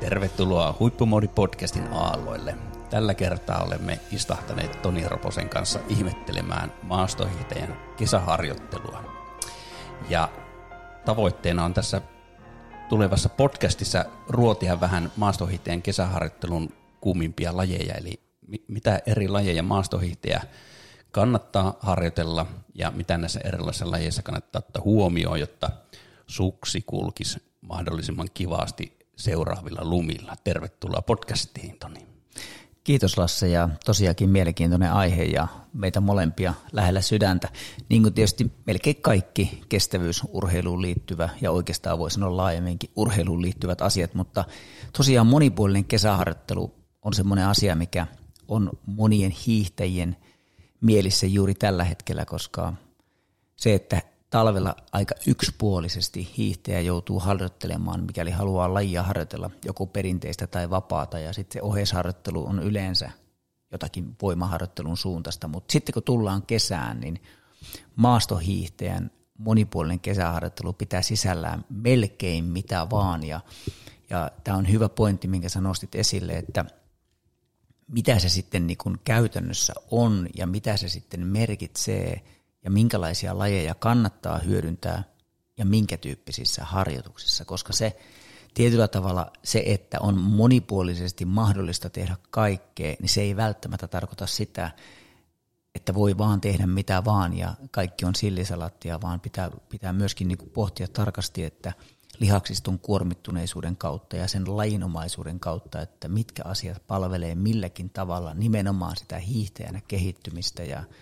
Tervetuloa Huippumoodi-podcastin aalloille. Tällä kertaa olemme istahtaneet Toni Roposen kanssa ihmettelemään maastohiihtäjän kesäharjoittelua. Ja tavoitteena on tässä tulevassa podcastissa ruotia vähän maastohiihtäjän kesäharjoittelun kuumimpia lajeja, eli mitä eri lajeja maastohiihtäjä kannattaa harjoitella ja mitä näissä erilaisissa lajeissa kannattaa ottaa huomioon, jotta suksi kulkisi mahdollisimman kivasti seuraavilla lumilla. Tervetuloa podcastiin, Toni. Kiitos Lasse, ja tosiaankin mielenkiintoinen aihe ja meitä molempia lähellä sydäntä. Niin kuin tietysti melkein kaikki kestävyysurheiluun liittyvä ja oikeastaan voi sanoa laajemminkin urheiluun liittyvät asiat, mutta tosiaan monipuolinen kesäharjoittelu on semmoinen asia, mikä on monien hiihtäjien mielissä juuri tällä hetkellä, koska se, että talvella aika yksipuolisesti hiihtäjä joutuu harjoittelemaan, mikäli haluaa lajia harjoitella, joko perinteistä tai vapaata, ja sitten se oheisharjoittelu on yleensä jotakin voimaharjoittelun suuntaista, mutta sitten kun tullaan kesään, niin maastohiihtäjän monipuolinen kesäharjoittelu pitää sisällään melkein mitä vaan, ja tämä on hyvä pointti, minkä sä nostit esille, että mitä se sitten niin kuin käytännössä on ja mitä se sitten merkitsee ja minkälaisia lajeja kannattaa hyödyntää ja minkä tyyppisissä harjoituksissa, koska se tietyllä tavalla se, että on monipuolisesti mahdollista tehdä kaikkea, niin se ei välttämättä tarkoita sitä, että voi vaan tehdä mitä vaan ja kaikki on sillisalattia, vaan pitää myöskin niin kuin pohtia tarkasti, että lihaksiston kuormittuneisuuden kautta ja sen lajinomaisuuden kautta, että mitkä asiat palvelee milläkin tavalla nimenomaan sitä hiihtäjänä kehittymistä.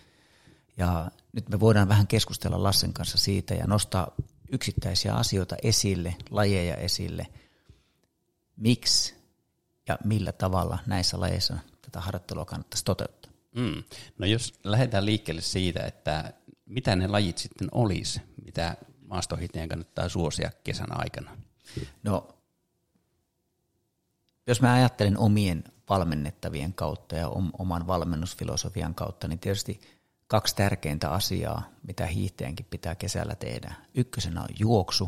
Ja nyt me voidaan vähän keskustella Lassen kanssa siitä ja nostaa yksittäisiä asioita esille, lajeja esille, miksi ja millä tavalla näissä lajeissa tätä harjoittelua kannattaisi toteuttaa. No jos lähdetään liikkeelle siitä, että mitä ne lajit sitten olisi, mitä maastohiihtäjän kannattaa suosia kesän aikana? No, jos mä ajattelen omien valmennettavien kautta ja oman valmennusfilosofian kautta, niin tietysti kaksi tärkeintä asiaa, mitä hiihtäjänkin pitää kesällä tehdä. Ykkösenä on juoksu.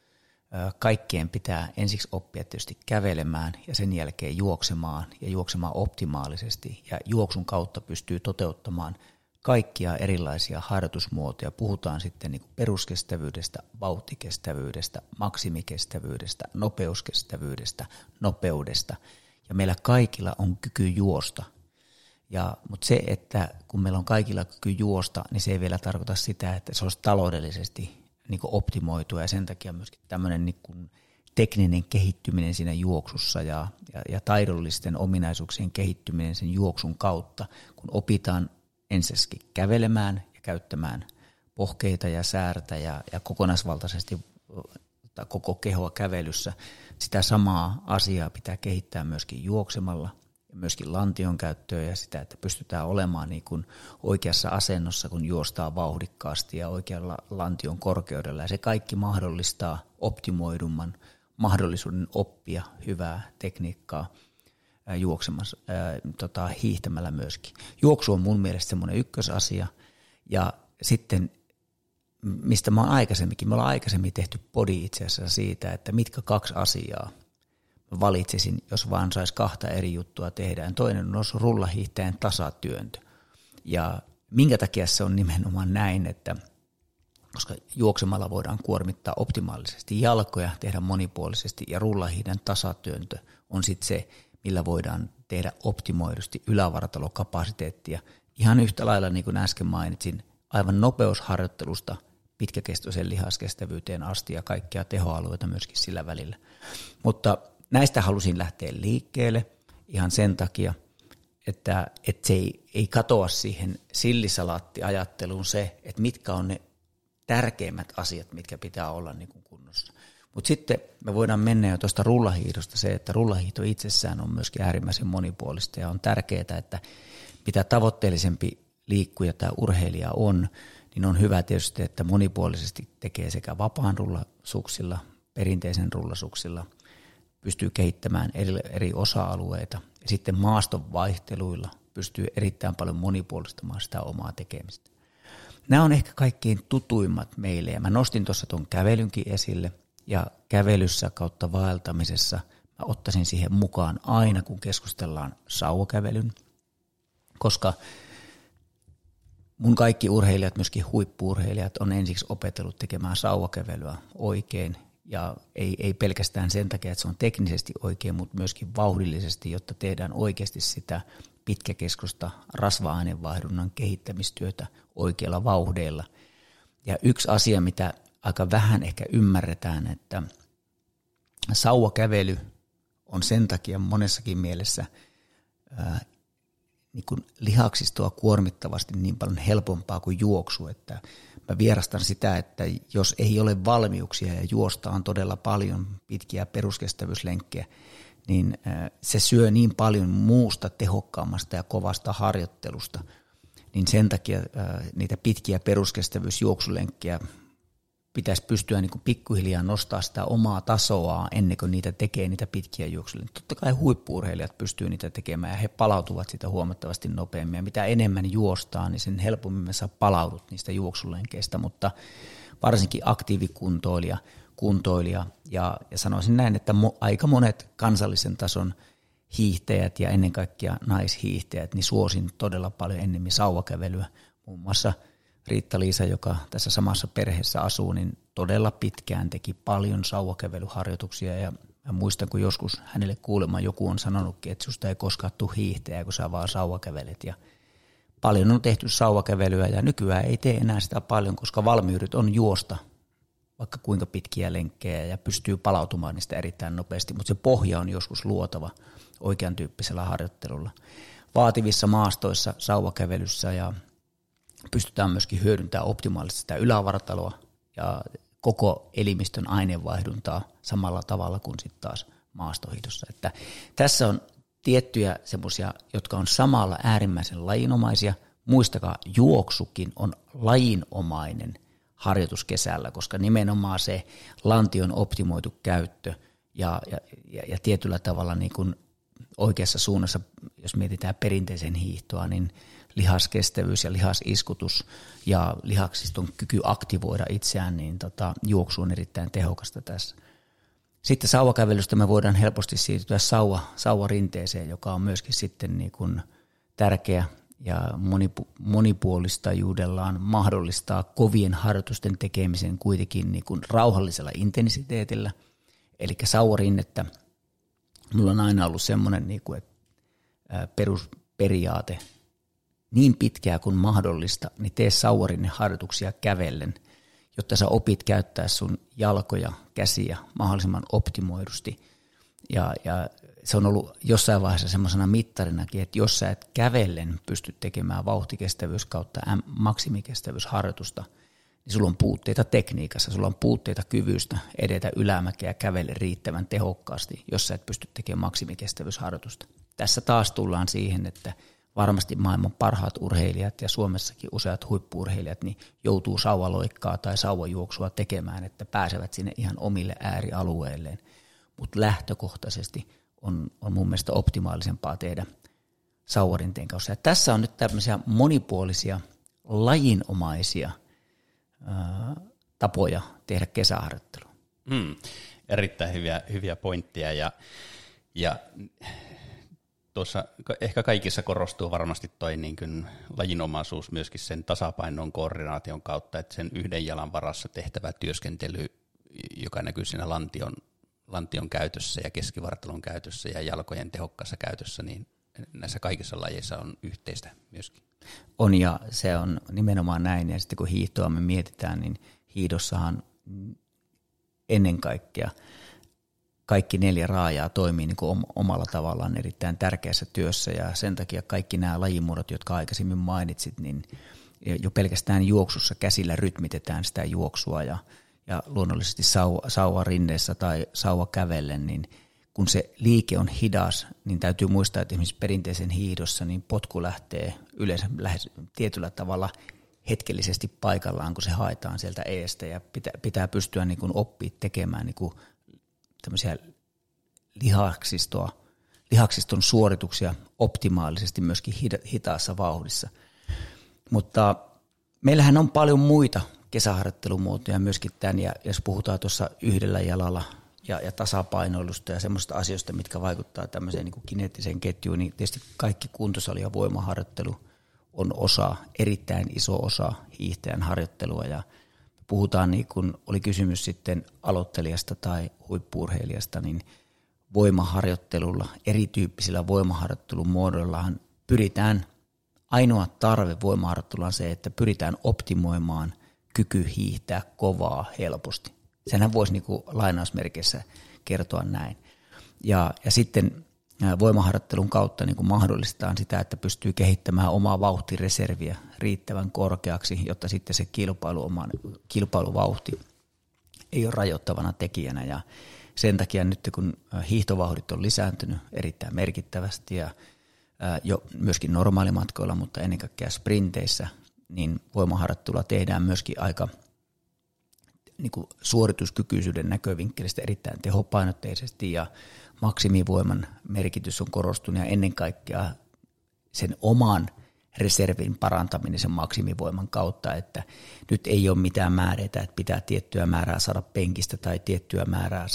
Kaikkien pitää ensiksi oppia tietysti kävelemään ja sen jälkeen juoksemaan ja juoksemaan optimaalisesti. Ja juoksun kautta pystyy toteuttamaan kaikkia erilaisia harjoitusmuotoja. Puhutaan sitten niin kuin peruskestävyydestä, vauhtikestävyydestä, maksimikestävyydestä, nopeuskestävyydestä, nopeudesta. Ja meillä kaikilla on kyky juosta. Mutta se, että kun meillä on kaikilla kyky juosta, niin se ei vielä tarkoita sitä, että se olisi taloudellisesti niin kuin optimoitua. Ja sen takia myöskin tämmöinen niin kuin tekninen kehittyminen siinä juoksussa ja taidollisten ominaisuuksien kehittyminen sen juoksun kautta, kun opitaan ensinnäkin kävelemään ja käyttämään pohkeita ja säärtä ja kokonaisvaltaisesti koko kehoa kävelyssä. Sitä samaa asiaa pitää kehittää myöskin juoksemalla ja myöskin lantion käyttöä ja sitä, että pystytään olemaan niin kuin oikeassa asennossa, kun juostaa vauhdikkaasti ja oikealla lantion korkeudella. Ja se kaikki mahdollistaa optimoidumman mahdollisuuden oppia hyvää tekniikkaa juoksemassa, hiihtämällä myöskin. Juoksu on mun mielestä semmoinen ykkösasia, ja sitten, mistä me ollaan aikaisemmin tehty podi itse asiassa siitä, että mitkä kaksi asiaa mä valitsisin, jos vaan saisi kahta eri juttua tehdä. Toinen on rullahiihtäjän tasatyöntö, ja minkä takia se on nimenomaan näin, että koska juoksemalla voidaan kuormittaa optimaalisesti jalkoja, tehdä monipuolisesti, ja rullahiihden tasatyöntö on sitten se, millä voidaan tehdä optimoidusti ylävartalokapasiteettia. Ihan yhtä lailla, niin kuin äsken mainitsin, aivan nopeusharjoittelusta pitkäkestoisen lihaskestävyyteen asti ja kaikkia tehoalueita myöskin sillä välillä. Mutta näistä halusin lähteä liikkeelle ihan sen takia, että se ei katoa siihen sillisalaattiajatteluun se, että mitkä on ne tärkeimmät asiat, mitkä pitää olla niin kuin kunnossa. Mutta sitten me voidaan mennä jo tuosta rullahiihdosta se, että rullahiihto itsessään on myöskin äärimmäisen monipuolista ja on tärkeää, että mitä tavoitteellisempi liikkuja tai urheilija on, niin on hyvä tietysti, että monipuolisesti tekee sekä vapaan rullasuksilla, perinteisen rullasuksilla, pystyy kehittämään eri osa-alueita ja sitten maaston vaihteluilla pystyy erittäin paljon monipuolistamaan sitä omaa tekemistä. Nämä on ehkä kaikkein tutuimmat meille ja mä nostin tuossa tuon kävelynkin esille ja kävelyssä kautta vaeltamisessa mä ottaisin siihen mukaan aina, kun keskustellaan sauvakävelyn, koska mun kaikki urheilijat, myöskin huippu-urheilijat, on ensiksi opetellut tekemään sauvakävelyä oikein, ja ei pelkästään sen takia, että se on teknisesti oikein, mutta myöskin vauhdillisesti, jotta tehdään oikeasti sitä pitkäkestoista rasva-aineenvaihdunnan kehittämistyötä oikealla vauhdeilla. Ja yksi asia, mitä aika vähän ehkä ymmärretään, että sauvakävely on sen takia monessakin mielessä niin kuin lihaksistoa kuormittavasti niin paljon helpompaa kuin juoksu, että mä vierastan sitä, että jos ei ole valmiuksia ja juostaan todella paljon pitkiä peruskestävyyslenkkejä, niin se syö niin paljon muusta tehokkaammasta ja kovasta harjoittelusta, niin sen takia niitä pitkiä peruskestävyysjuoksulenkkejä pitäisi pystyä niin kuin pikkuhiljaa nostaa sitä omaa tasoa ennen kuin niitä tekee niitä pitkiä juoksulenkkejä. Totta kai huippu-urheilijat pystyy niitä tekemään ja he palautuvat sitä huomattavasti nopeammin. Ja mitä enemmän juostaa, niin sen helpommin me saa palaudut niistä juoksulenkeistä, mutta varsinkin aktiivikuntoilija ja sanoisin näin, että aika monet kansallisen tason hiihtäjät ja ennen kaikkea naishiihtäjät, niin suosin todella paljon ennemmin sauvakävelyä. Muun muassa Riitta-Liisa, joka tässä samassa perheessä asuu, niin todella pitkään teki paljon sauvakävelyharjoituksia ja mä muistan, kun joskus hänelle kuulemma joku on sanonutkin, että susta ei koskaan tule hiihtäjä, kun sä vaan sauvakävelet. Ja paljon on tehty sauvakävelyä ja nykyään ei tee enää sitä paljon, koska valmiudet on juosta vaikka kuinka pitkiä lenkkejä ja pystyy palautumaan niistä erittäin nopeasti, mutta se pohja on joskus luotava oikean tyyppisellä harjoittelulla. Vaativissa maastoissa sauvakävelyssä ja pystytään myöskin hyödyntämään optimaalisesti sitä ylävartaloa ja koko elimistön aineenvaihduntaa samalla tavalla kuin sitten taas maastohiihdossa. Että tässä on tiettyjä semmoisia, jotka on samalla äärimmäisen lajinomaisia. Muistakaa, juoksukin on lajinomainen harjoitus kesällä, koska nimenomaan se lantion optimoitu käyttö ja tietyllä tavalla niin kuin oikeassa suunnassa, jos mietitään perinteisen hiihtoa, niin lihaskestävyys ja lihasiskutus ja lihaksiston kyky aktivoida itseään, niin juoksu on erittäin tehokasta tässä. Sitten sauvakävelystä me voidaan helposti siirtyä sauvarinteeseen, joka on myöskin sitten niin kuin tärkeä ja monipuolistajuudellaan mahdollistaa kovien harjoitusten tekemisen kuitenkin niin kuin rauhallisella intensiteetillä. Eli sauvarinnettä, mulla on aina ollut semmoinen niin kuin, perusperiaate, niin pitkää kuin mahdollista, niin tee sauvarinneharjoituksia kävellen, jotta sä opit käyttää sun jalkoja, käsiä mahdollisimman optimoidusti. Ja se on ollut jossain vaiheessa semmoisena mittarinakin, että jos sä et kävellen pysty tekemään vauhtikestävyys kautta maksimikestävyysharjoitusta, niin sulla on puutteita tekniikassa, sulla on puutteita kyvystä edetä ylämäkeä kävellen riittävän tehokkaasti, jos sä et pysty tekemään maksimikestävyysharjoitusta. Tässä taas tullaan siihen, että varmasti maailman parhaat urheilijat ja Suomessakin useat huippu-urheilijat niin joutuu sauvaloikkaa tai sauvajuoksua tekemään, että pääsevät sinne ihan omille äärialueilleen. Mutta lähtökohtaisesti on mun mielestä optimaalisempaa tehdä sauvarinteen kanssa. Ja tässä on nyt tämmöisiä monipuolisia, lajinomaisia tapoja tehdä kesäharjoittelua. Erittäin hyviä pointteja ja tuossa ehkä kaikissa korostuu varmasti toi niin kuin lajinomaisuus myöskin sen tasapainon koordinaation kautta, että sen yhden jalan varassa tehtävä työskentely, joka näkyy siinä lantion käytössä ja keskivartalon käytössä ja jalkojen tehokkaassa käytössä, niin näissä kaikissa lajeissa on yhteistä myöskin. On ja se on nimenomaan näin ja sitten kun hiihtoa me mietitään, niin hiihdossahan ennen kaikkea kaikki 4 raajaa toimii niin kuin omalla tavallaan erittäin tärkeässä työssä ja sen takia kaikki nämä lajimuodot, jotka aikaisemmin mainitsit, niin jo pelkästään juoksussa käsillä rytmitetään sitä juoksua ja luonnollisesti sauvarinteessä tai sauvakävellen, niin kun se liike on hidas, niin täytyy muistaa, että esimerkiksi perinteisen hiihdossa niin potku lähtee yleensä lähes tietyllä tavalla hetkellisesti paikallaan, kun se haetaan sieltä eestä ja pitää pystyä niin kuin oppia tekemään niin kuin tämmöisiä lihaksiston suorituksia optimaalisesti myöskin hitaassa vauhdissa. Mutta meillähän on paljon muita kesäharjoittelumuotoja myöskin tämän, ja jos puhutaan tuossa yhdellä jalalla ja tasapainoilusta ja semmoista asioista, mitkä vaikuttaa tämmöiseen niin kuin kineettiseen ketjuun, niin tietysti kaikki kuntosali- ja voimaharjoittelu on erittäin iso osa hiihtäjän harjoittelua, ja puhutaan, niin kun oli kysymys sitten aloittelijasta tai huippu-urheilijasta, niin voimaharjoittelulla, erityyppisillä voimaharjoittelun muodoillahan pyritään, ainoa tarve voimaharjoittelulla on se, että pyritään optimoimaan kyky hiihtää kovaa helposti. Senhän voisi niin kuin lainausmerkeissä kertoa näin. Ja sitten voimaharjoittelun kautta niin kuin mahdollistetaan sitä, että pystyy kehittämään omaa vauhtireserviä riittävän korkeaksi, jotta sitten se kilpailuvauhti ei ole rajoittavana tekijänä. Ja sen takia nyt kun hiihtovauhdit on lisääntynyt erittäin merkittävästi ja jo myöskin normaalimatkoilla, mutta ennen kaikkea sprinteissä, niin voimaharjoittelua tehdään myöskin aika niin kuin suorituskykyisyyden näkövinkkelistä erittäin tehopainotteisesti, ja maksimivoiman merkitys on korostunut, ja ennen kaikkea sen oman reservin parantaminen sen maksimivoiman kautta, että nyt ei ole mitään määreitä, että pitää tiettyä määrää saada penkistä tai tiettyä määrää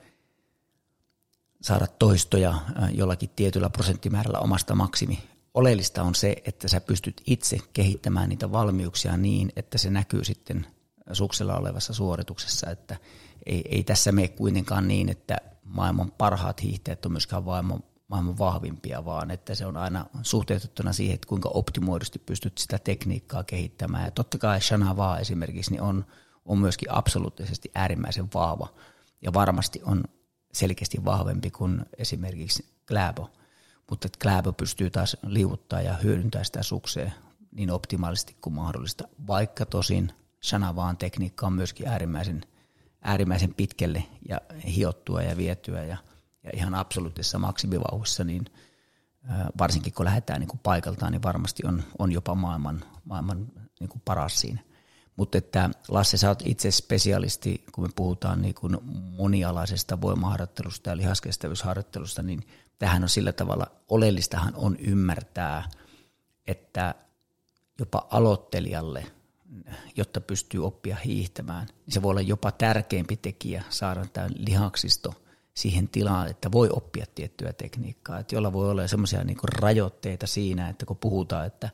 saada toistoja jollakin tietyllä prosenttimäärällä omasta maksimi. Oleellista on se, että sä pystyt itse kehittämään niitä valmiuksia niin, että se näkyy sitten suksella olevassa suorituksessa, että ei tässä mene kuitenkaan niin, että maailman parhaat hiihtäjät on myöskään maailman vahvimpia, vaan että se on aina suhteutettuna siihen, että kuinka optimoidusti pystyt sitä tekniikkaa kehittämään. Ja totta kai Shanavaa esimerkiksi niin on myöskin absoluuttisesti äärimmäisen vahva ja varmasti on selkeästi vahvempi kuin esimerkiksi Klæbo, mutta Klæbo pystyy taas liuuttaa ja hyödyntää sitä suksea niin optimaalisesti kuin mahdollista, vaikka tosin Shanavaan tekniikka on myöskin äärimmäisen pitkälle ja hiottua ja vietyä ja ihan absoluuttisessa maksimivauhdissa, niin varsinkin kun lähdetään niin kuin paikaltaan, niin varmasti on jopa maailman niin kuin paras siinä. Mutta että Lasse, sä oot itse spesialisti, kun me puhutaan niin kuin monialaisesta voimaharjoittelusta ja lihaskestävyysharjoittelusta, niin tämähän on sillä tavalla, oleellistahan on ymmärtää, että jopa aloittelijalle, jotta pystyy oppia hiihtämään, niin se voi olla jopa tärkeämpi tekijä saada tämä lihaksisto siihen tilaan, että voi oppia tiettyä tekniikkaa, että jolla voi olla semmoisia niinku rajoitteita siinä, että kun puhutaan, että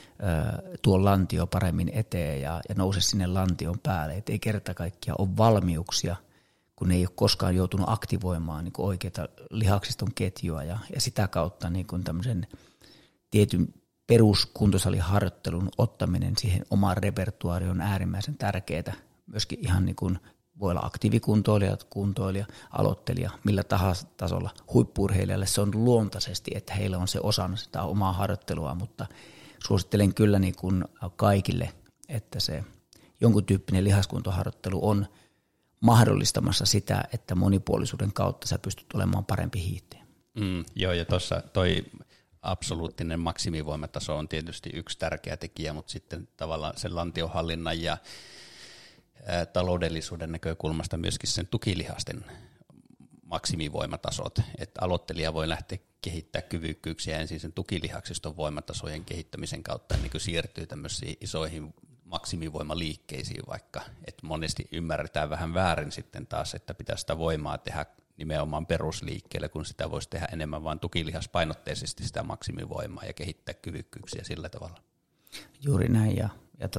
tuo lantio paremmin eteen ja nouse sinne lantion päälle, että ei kerta kaikkiaan ole valmiuksia, kun ei ole koskaan joutunut aktivoimaan niin oikeaa lihaksiston ketjua ja sitä kautta niin tämmöisen tietyn peruskuntosaliharjoittelun ottaminen siihen omaan repertuaarioon on äärimmäisen tärkeää. Myöskin ihan niin kuin voi olla aktiivikuntoilija, aloittelija, millä tahansa tasolla. Huippu-urheilijalle se on luontaisesti, että heillä on se osana sitä omaa harjoittelua, mutta suosittelen kyllä niin kuin kaikille, että se jonkun tyyppinen lihaskuntoharjoittelu on mahdollistamassa sitä, että monipuolisuuden kautta sä pystyt olemaan parempi hiihtäjä. Joo, ja tuossa toi absoluuttinen maksimivoimataso on tietysti yksi tärkeä tekijä, mutta sitten tavallaan sen lantiohallinnan ja taloudellisuuden näkökulmasta myöskin sen tukilihasten maksimivoimatasot, että aloittelija voi lähteä kehittämään kyvykkyyksiä ensin sen tukilihaksiston voimatasojen kehittämisen kautta, ennen kuin siirtyy tämmöisiin isoihin maksimivoimaliikkeisiin vaikka, että monesti ymmärretään vähän väärin sitten taas, että pitää sitä voimaa tehdä nimenomaan perusliikkeelle, kun sitä voisi tehdä enemmän vain tukilihaspainotteisesti sitä maksimivoimaa ja kehittää kyvykkyyksiä sillä tavalla. Juuri näin, ja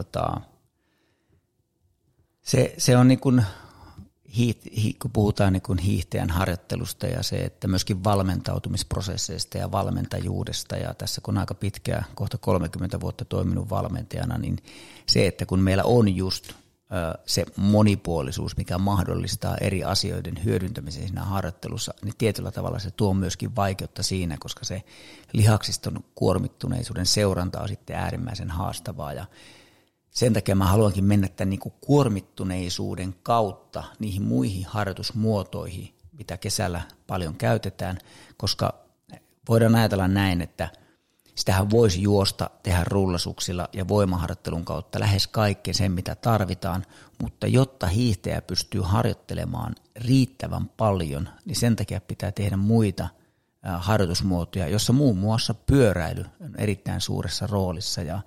se on niin kuin kun puhutaan niin kuin hiihtäjän harjoittelusta ja se, että myöskin valmentautumisprosesseista ja valmentajuudesta, ja tässä kun aika pitkään, kohta 30 vuotta toiminut valmentajana, niin se, että kun meillä on just se monipuolisuus, mikä mahdollistaa eri asioiden hyödyntämisen siinä harjoittelussa, niin tietyllä tavalla se tuo myöskin vaikeutta siinä, koska se lihaksiston kuormittuneisuuden seuranta on sitten äärimmäisen haastavaa, ja sen takia mä haluankin mennä tämän niin kuin kuormittuneisuuden kautta niihin muihin harjoitusmuotoihin, mitä kesällä paljon käytetään, koska voidaan ajatella näin, että sitähän voisi juosta, tehdä rullasuksilla ja voimaharjoittelun kautta lähes kaikkeen sen, mitä tarvitaan, mutta jotta hiihtäjä pystyy harjoittelemaan riittävän paljon, niin sen takia pitää tehdä muita harjoitusmuotoja, jossa muun muassa pyöräily on erittäin suuressa roolissa, ja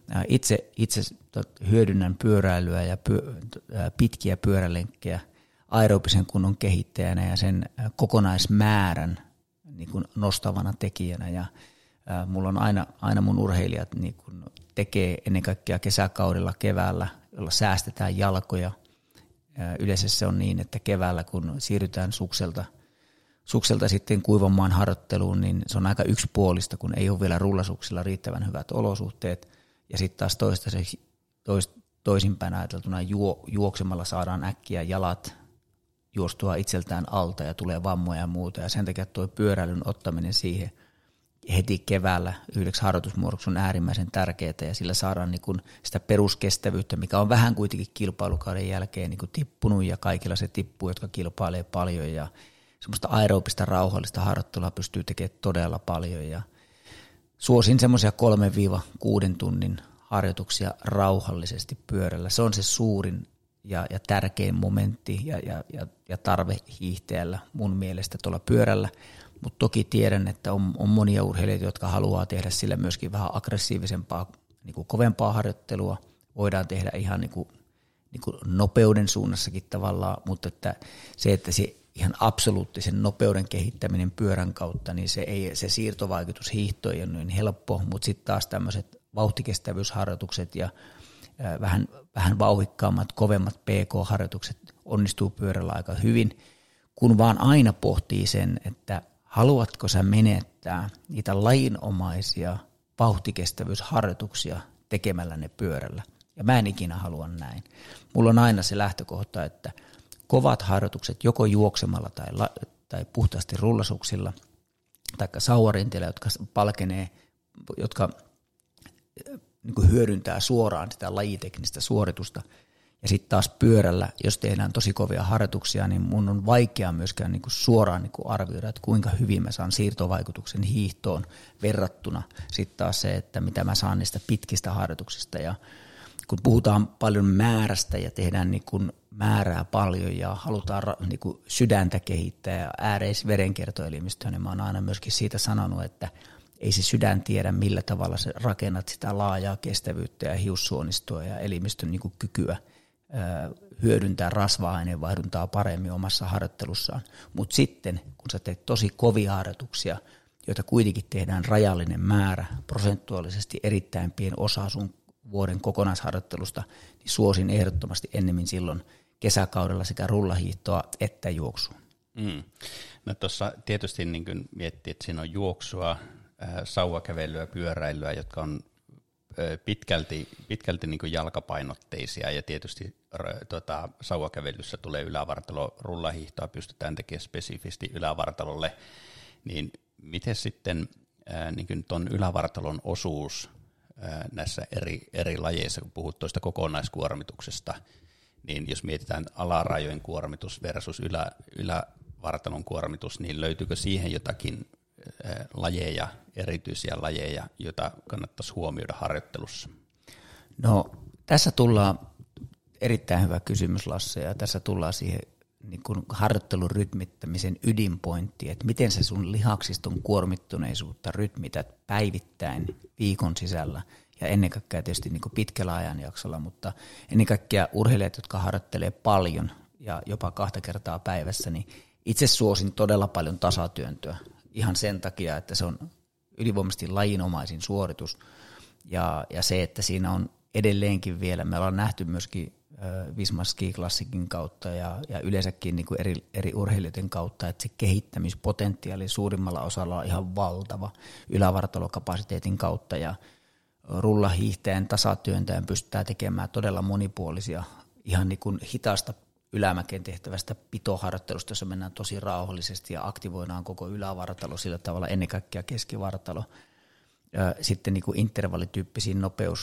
itse hyödynnän pyöräilyä ja pitkiä pyörälenkkejä aerobisen kunnon kehittäjänä ja sen kokonaismäärän niin kuin nostavana tekijänä. Ja mulla on aina mun urheilijat niin kuin tekee ennen kaikkea kesäkaudella keväällä, jolla säästetään jalkoja. Yleensä se on niin, että keväällä kun siirrytään sukselta sitten kuivan harjoitteluun, niin se on aika yksipuolista, kun ei ole vielä rullasuksilla riittävän hyvät olosuhteet. Ja sitten taas toisinpäin ajateltuna juoksemalla saadaan äkkiä jalat juostua itseltään alta ja tulee vammoja ja muuta. Ja sen takia tuo pyöräilyn ottaminen siihen heti keväällä yhdeksi harjoitusmuodoksi on äärimmäisen tärkeää ja sillä saadaan niin kuin sitä peruskestävyyttä, mikä on vähän kuitenkin kilpailukauden jälkeen niin kuin tippunut ja kaikilla se tippuu, jotka kilpailee paljon ja semmoista aerobista rauhallista harjoittelua pystyy tekemään todella paljon ja suosin semmoisia 3-6 tunnin harjoituksia rauhallisesti pyörällä. Se on se suurin ja tärkein momentti ja tarve hiihtäjällä mun mielestä tuolla pyörällä. Mutta toki tiedän, että on monia urheilijoita, jotka haluaa tehdä sillä myöskin vähän aggressiivisempaa, niin kuin kovempaa harjoittelua. Voidaan tehdä ihan niin kuin nopeuden suunnassakin tavallaan, mutta että se ihan absoluuttisen nopeuden kehittäminen pyörän kautta, niin se siirtovaikutus hiihtoon ei ole niin helppo, mutta sitten taas tämmöiset vauhtikestävyysharjoitukset ja vähän vauhikkaammat, kovemmat PK-harjoitukset onnistuu pyörällä aika hyvin, kun vaan aina pohtii sen, että haluatko sä menettää niitä lajinomaisia vauhtikestävyysharjoituksia tekemällä ne pyörällä. Ja mä en ikinä halua näin. Mulla on aina se lähtökohta, että kovat harjoitukset joko juoksemalla tai puhtaasti rullasuksilla tai sauvarinteillä, jotka palkenee, jotka niin kuin hyödyntää suoraan sitä lajiteknistä suoritusta. Ja sitten taas pyörällä, jos tehdään tosi kovia harjoituksia, niin mun on vaikea myöskään niin kuin suoraan niin kuin arvioida, että kuinka hyvin mä saan siirtovaikutuksen hiihtoon verrattuna sitten taas se, että mitä mä saan niistä pitkistä harjoituksista. Ja kun puhutaan paljon määrästä ja tehdään niin kuin määrää paljon ja halutaan niin kuin sydäntä kehittää ja ääreisverenkiertoelimistöä, niin mä oon aina myöskin siitä sanonut, että ei se sydän tiedä, millä tavalla sä rakennat sitä laajaa kestävyyttä ja hiussuonistoa ja elimistön niin kuin kykyä hyödyntää rasva-aineenvaihduntaa paremmin omassa harjoittelussaan. Mutta sitten, kun sä teet tosi kovia harjoituksia, joita kuitenkin tehdään rajallinen määrä, prosentuaalisesti erittäin pieni osa sun vuoden kokonaisharjoittelusta, niin suosin ehdottomasti ennemmin silloin kesäkaudella sekä rullahiihtoa että juoksua. No tuossa tietysti niin kun miettii, että siinä on juoksua, sauvakävelyä, pyöräilyä, jotka on pitkälti niin kuin jalkapainotteisia ja tietysti sauvakävelyssä tulee ylävartalo, rullahiihtoa pystytään tekemään spesifisti ylävartalolle, niin miten sitten niin tuon ylävartalon osuus näissä eri lajeissa, kun puhut tuosta kokonaiskuormituksesta, niin jos mietitään alarajojen kuormitus versus ylävartalon kuormitus, niin löytyykö siihen jotakin lajeja, erityisiä lajeja, joita kannattaisi huomioida harjoittelussa? No tässä tullaan, erittäin hyvä kysymys Lasse, ja tässä tullaan siihen niin kuin harjoittelun rytmittämisen ydinpointtiin, että miten se sun lihaksiston kuormittuneisuutta rytmität päivittäin viikon sisällä ja ennen kaikkea tietysti niin kuin pitkällä ajanjaksolla, mutta ennen kaikkea urheilijat, jotka harjoittelee paljon ja jopa 2 kertaa päivässä, niin itse suosin todella paljon tasatyöntöä ihan sen takia, että se on ylivoimaisesti lajinomaisin suoritus ja se, että siinä on edelleenkin vielä, me ollaan nähty myöskin Visma Ski Classicin kautta ja yleensäkin niin kuin eri urheilijoiden kautta, että se kehittämispotentiaali suurimmalla osalla on ihan valtava ylävartalokapasiteetin kautta ja rullahiihtäjän tasatyöntäjän pystytään tekemään todella monipuolisia, ihan niin kuin hitaasta ylämäkeen tehtävästä pitoharjoittelusta, jossa mennään tosi rauhallisesti ja aktivoidaan koko ylävartalo sillä tavalla, ennen kaikkea keskivartalo. Sitten niin kuin intervallityyppisiin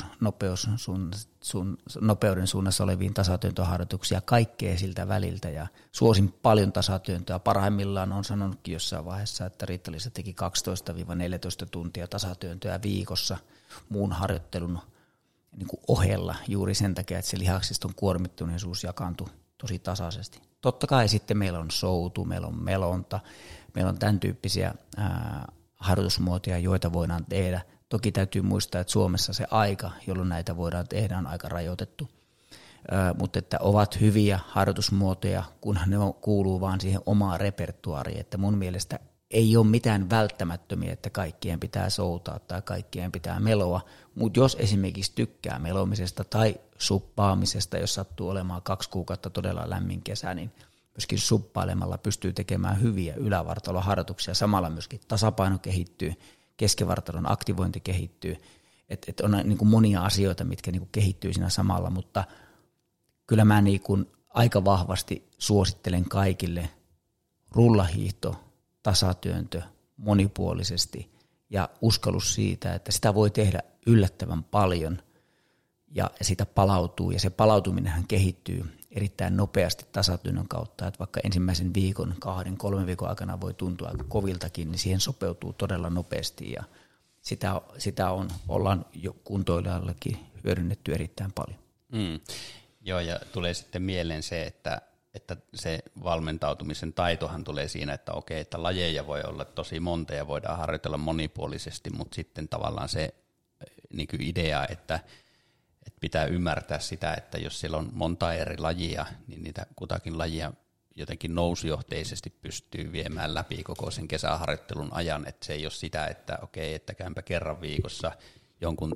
nopeuden suunnassa oleviin tasatyöntöharjoituksia, kaikkea siltä väliltä ja suosin paljon tasatyöntöä. Parhaimmillaan on sanonutkin jossain vaiheessa, että Riitta-Liisa teki 12-14 tuntia tasatyöntöä viikossa muun harjoittelun niin kuin ohella juuri sen takia, että se lihaksiston kuormittuneisuus jakaantui tosi tasaisesti. Totta kai sitten meillä on soutu, meillä on melonta, meillä on tämän tyyppisiä harjoitusmuotoja, joita voidaan tehdä. Toki täytyy muistaa, että Suomessa se aika, jolloin näitä voidaan tehdä, on aika rajoitettu. mutta että ovat hyviä harjoitusmuotoja, kunhan ne kuuluu vaan siihen omaan repertuaariin, että mun mielestä ei ole mitään välttämättömiä, että kaikkien pitää soutaa tai kaikkien pitää meloa, mutta jos esimerkiksi tykkää melomisesta tai suppaamisesta, jos sattuu olemaan 2 kuukautta todella lämmin kesä, niin myöskin suppailemalla pystyy tekemään hyviä ylävartaloharjoituksia, samalla myöskin tasapaino kehittyy, keskivartalon aktivointi kehittyy, että on niin kuin monia asioita, mitkä niin kuin kehittyy siinä samalla, mutta kyllä mä niin kuin aika vahvasti suosittelen kaikille rullahiihto, tasatyöntö monipuolisesti ja uskallus siitä, että sitä voi tehdä yllättävän paljon ja sitä palautuu ja se palautuminenhan kehittyy erittäin nopeasti tasatyönnön kautta, että vaikka ensimmäisen viikon, 2-3 viikon aikana voi tuntua aika koviltakin, niin siihen sopeutuu todella nopeasti ja sitä ollaan jo kuntoilijallekin hyödynnetty erittäin paljon. Joo, ja tulee sitten mieleen se, että se valmentautumisen taitohan tulee siinä, että okei, että lajeja voi olla tosi monta ja voidaan harjoitella monipuolisesti, mutta sitten tavallaan se niin kuin idea, että pitää ymmärtää sitä, että jos siellä on monta eri lajia, niin niitä kutakin lajia jotenkin nousujohteisesti pystyy viemään läpi koko sen kesäharjoittelun ajan, että se ei ole sitä, että okei, että käympä kerran viikossa jonkun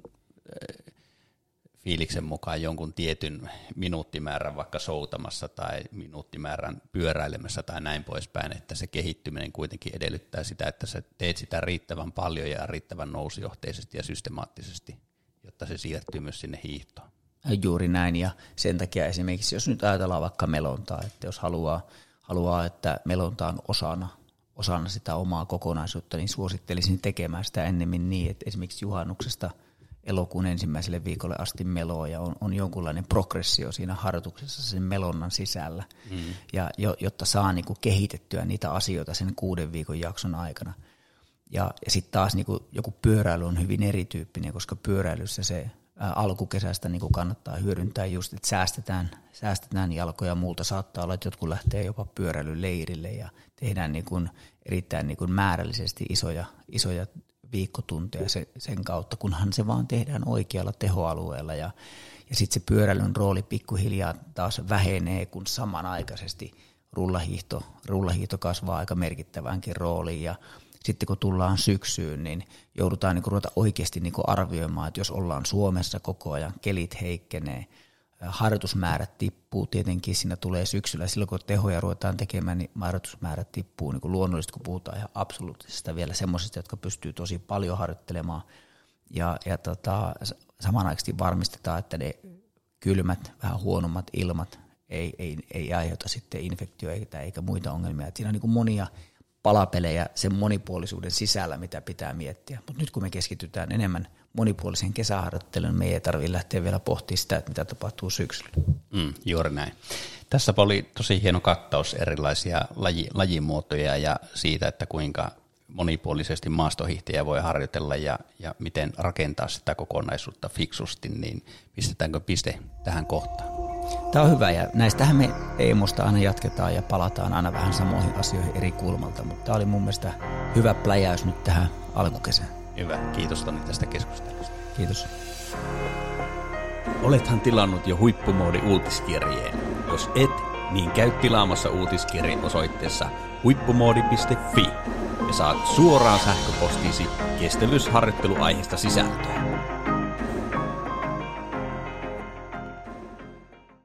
fiiliksen mukaan jonkun tietyn minuuttimäärän vaikka soutamassa tai minuuttimäärän pyöräilemässä tai näin poispäin, että se kehittyminen kuitenkin edellyttää sitä, että sä teet sitä riittävän paljon ja riittävän nousujohteisesti ja systemaattisesti, jotta se siirtyy myös sinne hiihtoon. Juuri näin, ja sen takia esimerkiksi, jos nyt ajatellaan vaikka melontaa, että jos haluaa että melonta on osana sitä omaa kokonaisuutta, niin suosittelisin tekemään sitä ennemmin niin, että esimerkiksi juhannuksesta elokuun ensimmäiselle viikolle asti meloa ja on jonkunlainen progressio siinä harjoituksessa sen melonnan sisällä, ja jotta saa niin kuin kehitettyä niitä asioita sen 6 viikon jakson aikana. Ja sitten taas niin kuin joku pyöräily on hyvin erityyppinen, koska pyöräilyssä se alkukesästä niin kuin kannattaa hyödyntää just, että säästetään jalkoja ja muulta. Saattaa olla, että jotkut lähtee jopa pyöräilyleirille ja tehdään niin kuin erittäin niin kuin määrällisesti isoja viikkotunteja sen kautta, kunhan se vaan tehdään oikealla tehoalueella. Ja sitten se pyöräilyn rooli pikkuhiljaa taas vähenee, kun samanaikaisesti rullahiihto kasvaa aika merkittäväänkin rooliin. Ja sitten kun tullaan syksyyn, niin joudutaan niin ruveta oikeasti niin arvioimaan, että jos ollaan Suomessa koko ajan, kelit heikkenee, harjoitusmäärät tippuu, tietenkin siinä tulee syksyllä, silloin kun tehoja ruvetaan tekemään, niin harjoitusmäärät tippuu niin kuin luonnollisesti, kun puhutaan ihan absoluuttisesta vielä semmoisista, jotka pystyy tosi paljon harjoittelemaan, ja samanaikaisesti varmistetaan, että ne kylmät, vähän huonommat ilmat ei aiheuta sitten infektioita eikä muita ongelmia, että siinä on niin kuin monia palapelejä sen monipuolisuuden sisällä, mitä pitää miettiä. Mutta nyt kun me keskitytään enemmän monipuolisen kesäharjoitteluun, me ei tarvitse lähteä vielä pohtimaan sitä, että mitä tapahtuu syksyllä. Juuri näin. Tässä oli tosi hieno kattaus erilaisia lajimuotoja ja siitä, että kuinka monipuolisesti maastohiihtäjä voi harjoitella ja miten rakentaa sitä kokonaisuutta fiksusti, niin pistetäänkö piste tähän kohtaan? Tämä on hyvä, ja näistähän me Eemosta aina jatketaan ja palataan aina vähän samoihin asioihin eri kulmalta, mutta tämä oli mun mielestä hyvä pläjäys nyt tähän alkukesään. Hyvä, kiitos Toni tästä keskustelusta. Kiitos. Olethan tilannut jo Huippumoodi-uutiskirjeen. Jos et, niin käy tilaamassa uutiskirje osoitteessa huippumoodi.fi ja saat suoraan sähköpostiisi kestävyysharjoitteluaiheista sisältöä.